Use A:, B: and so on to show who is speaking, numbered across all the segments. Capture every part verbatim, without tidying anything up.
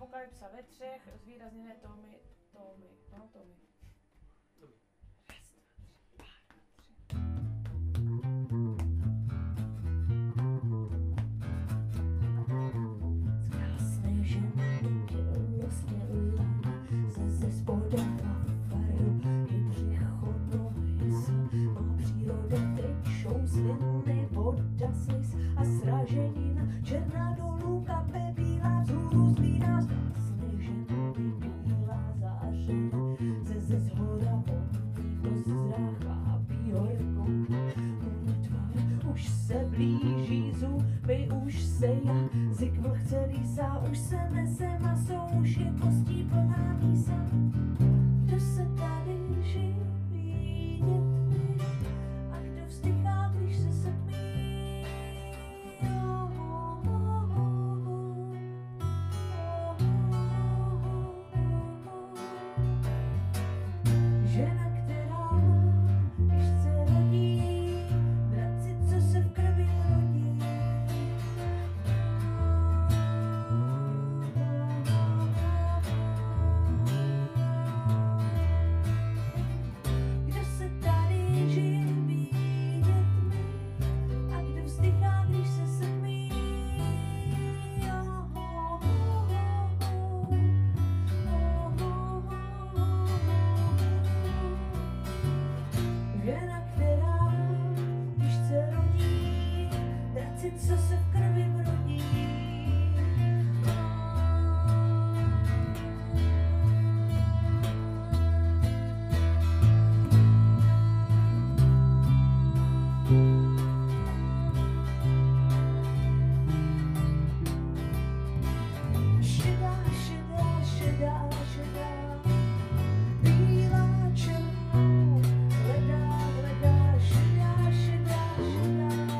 A: Apokalypsa ve třech, zvýrazněné Tommy, Tommy, no Tommy.
B: Krásné ženy tělo sněla, se ze spodem fafaru i břicho nohys. Má příroda tečou sliny, voda slis a sraženina, černá dolů kape bílá, vzhůru zlíná. Krásné ženy bílá zářena, ze ze zhora voní to zráchápí horkou. Tvar už se blíží, zuby už se jazyk vlh celý sá, už se nese maso, už je kostí plná mísa. Kdo se tady živí dětmi a kdo vzdychá, když se setmí? Oh, oh, oh, oh, oh. Žena, která když se rodí, vraci, co se v krvi rodí. Kdo se tady živí dětmi a kdo vzdychá, když se setmí? Oh, oh, oh, oh, oh, oh, oh. Žena, která když se rodí, vraci, co se v krvi brodí. Šedá, šedá, šedá, šedá, bílá černou, hledá, hledá, šedá, šedá, šedá.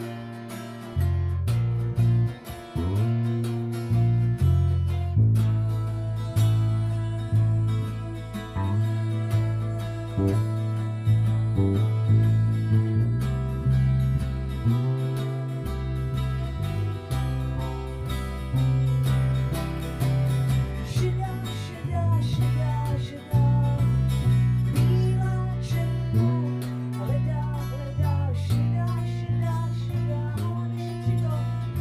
B: Šedá, šedá, šedá, šedá, bílá černou, hledá, hledá, šedá, šedá, šedá. Šetří to.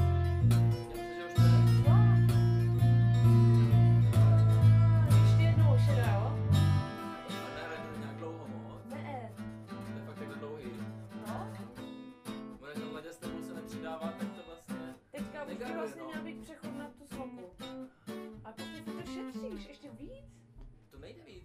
B: No. Ještě jednou šedá, jo?
C: A ne, to nějak dlouho moc.
B: Ne.
C: To je fakt takhle dlouhý.
B: No.
C: Když na ledě s tebou se nepřidává, tak to vlastně...
A: Teďka už by
C: Negaruje,
A: vlastně
C: no.
A: měl být přechod na tu sloku. A pokud ty to šetříš, ještě víc?
C: To nejde víc.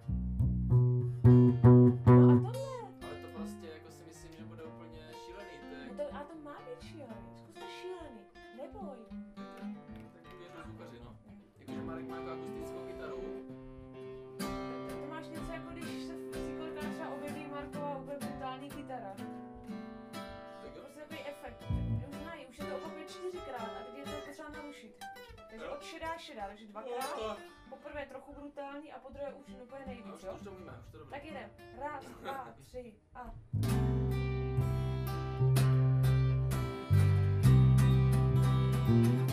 A: No a tohle?
C: Ale to prostě jako si myslím, že bude úplně šílený. To je,
A: No to, a to má být šílený. Zkus to šílený. Neboj.
C: tak věřu zvukaři, no. Jakože Marek má jako akustickou kytaru.
A: To, to máš něco jako když se v psycholikách třeba objeví Markova úplně brutální kytara.
C: Tak jo.
A: Prostě takový efekt. Už znají, už je to opakuje čtyřikrát a teď je to potřeba narušit. Takže
C: Jo.
A: od šedá šedá, takže dvakrát. Poprvé trochu brutální a po druhé už úplně
C: No,
A: nejvíc,
C: už,
A: jo?
C: už to umíme, už to dobře.
A: Tak jdem. Raz, dva, tři a...
B: Thank you.